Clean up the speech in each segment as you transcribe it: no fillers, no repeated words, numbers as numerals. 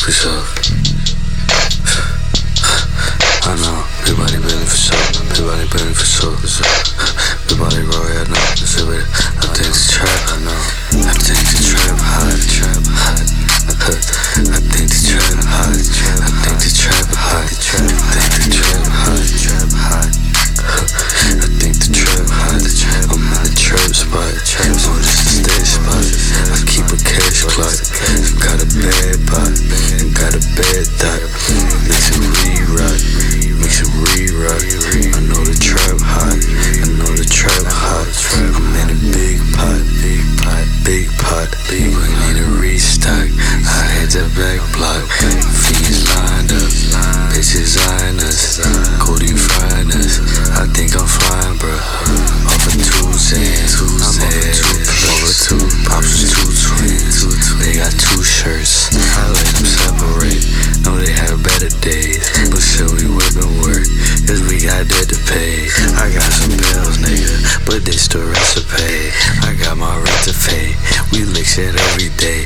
for sure. I know, big body Bentley for sure. Big body Bentley for sure. Big body Roy, I know. I think it's trap, I know. I think the trap hot, trap hot. I think the trap hot. I think the trap hot. I think the trap hot, trap hot. I think the trap hot. I'm in the trap spot. Oh, this is the stage spot. I keep a cash clock. Got a bad pot. Got a bad thought. Mix it re-rock. Mix it re-rock. I know the trap hot. I know the trap hot. I'm in a big pot. Big pot. Big pot. We need a restock. I had that back block. Fiends lined up. Bitches eyeing us. Cody frying us. I think I'm flying, bro. Off of 2 cents. Over 2. Pops was 2 twins. They got 2 shirts. I let them separate. Know they have better days. But still we whippin' work. Cause we got debt to pay. I got some bills, nigga. But this the recipe. I got my rent to pay. We lick shit every day.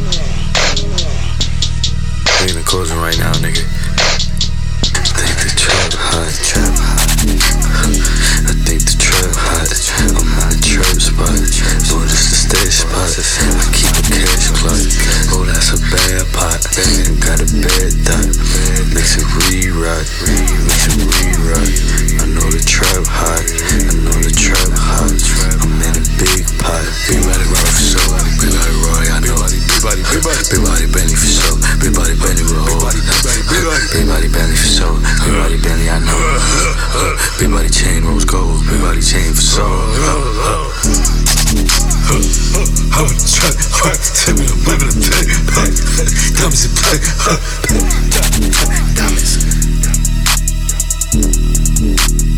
We in the closing right now, nigga. I think the trap hot, trap hot. I think the trap hot. I'm in the trap spot. Oh, this the stage spot. I keep a cash clock. Oh, that's a bad pot. Got a bad thought. Mix it re-rock. Mix it re-rock. I know the trap hot. I know the trap hot. I'm in a big pot. Big body Roy for sure. Big body Roy, I know. Big body Bentley for sure. Big body Bentley with hold. Big body Bentley for sure. Big body Bentley, I know. Big body chain, rose gold. Big body chain for sure. I'm in the trap. Tell me I'm living a pack. Diamonds in play. Diamonds.